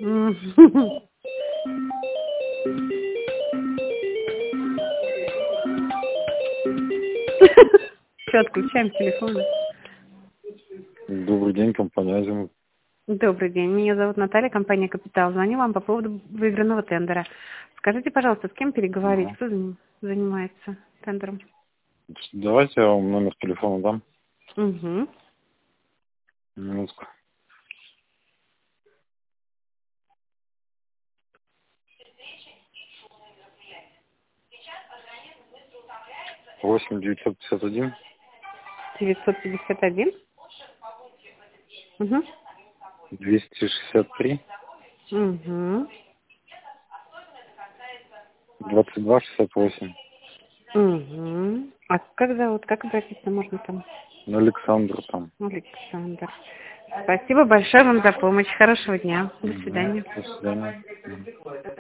Все, отключаем телефон. Добрый день, компания «Азимут». Добрый день, меня зовут Наталья, компания «Капитал». Звоню вам по поводу выигранного тендера. Скажите, пожалуйста, с кем переговорить? Кто занимается тендером? Давайте я вам номер телефона дам. Угу. Минутку. Восемь 951 951. Угу. 263 Угу. 22 68. Угу. А как зовут? Как обратиться можно там? Александр там. Александр. Спасибо большое вам за помощь. Хорошего дня. До свидания. До свидания.